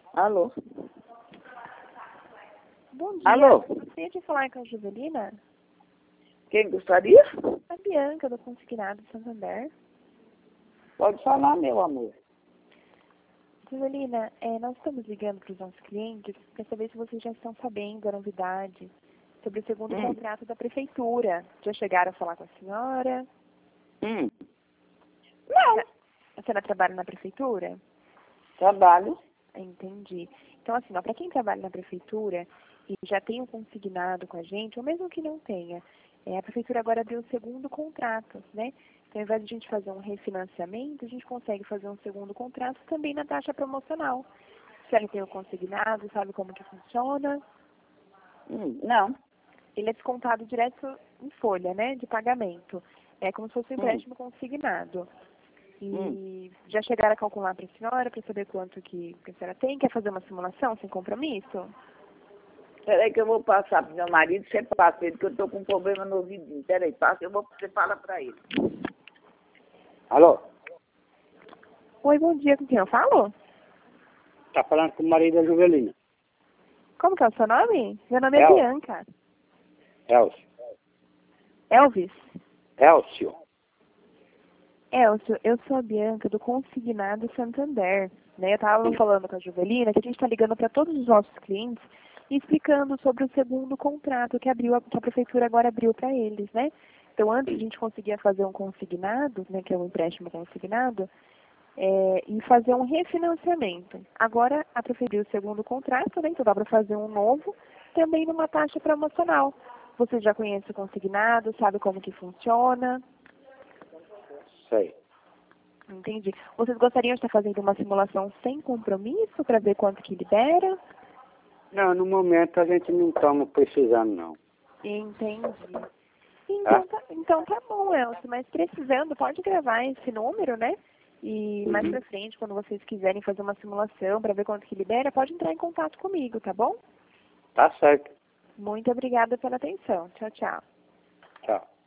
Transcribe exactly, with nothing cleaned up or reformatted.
Alô? Bom dia. Alô? Gostaria de falar com a Juvelina? Quem gostaria? A Bianca, do Consignado Santander. Pode falar, meu amor. Juvelina, é, nós estamos ligando para os nossos clientes para saber se vocês já estão sabendo da novidade sobre o segundo Hum. contrato da Prefeitura. Já chegaram a falar com a senhora? Hum. Não, A senhora trabalha na Prefeitura? trabalho. Entendi. Então, assim, para quem trabalha na Prefeitura e já tem um consignado com a gente, ou mesmo que não tenha, é, a Prefeitura agora abriu o segundo contrato, né? Então, ao invés de a gente fazer um refinanciamento, a gente consegue fazer um segundo contrato também na taxa promocional. Se ele tem o consignado, sabe como que funciona? Hum. Não. Ele é descontado direto em folha, né, de pagamento. É como se fosse um Hum. empréstimo consignado. E Hum. já chegaram a calcular para a senhora, para saber quanto que, que a senhora tem? Quer fazer uma simulação sem compromisso? Peraí que eu vou passar pro meu marido, você passa ele, que eu tô com um problema no ouvidinho. Peraí, passa, eu vou, você fala pra ele. Alô? Oi, bom dia, com quem eu falo? Tá falando com o marido da Juvelina. Como que é o seu nome? Meu nome é El- Bianca. Elcio. Elvis? Elcio. Elcio, eu sou a Bianca do Consignado Santander. Né? Eu estava falando com a Juvelina que a gente está ligando para todos os nossos clientes e explicando sobre o segundo contrato que, abriu, a- que a Prefeitura agora abriu para eles, né? Então, antes a gente conseguia fazer um consignado, né, que é um empréstimo consignado, é, e fazer um refinanciamento. Agora, a Prefeitura abriu o segundo contrato, né? Então dá para fazer um novo, também numa taxa promocional. Você já conhece o consignado, sabe como que funciona? Sei. Entendi. Vocês gostariam de estar fazendo uma simulação sem compromisso para ver quanto que libera? Não, no momento a gente não estamos precisando, não. Entendi. Então tá, então tá bom, Elcio, mas precisando, pode gravar esse número, né? E mais Uhum. pra frente, quando vocês quiserem fazer uma simulação para ver quanto que libera, pode entrar em contato comigo, tá bom? Tá certo. Muito obrigada pela atenção. Tchau, tchau. Tchau.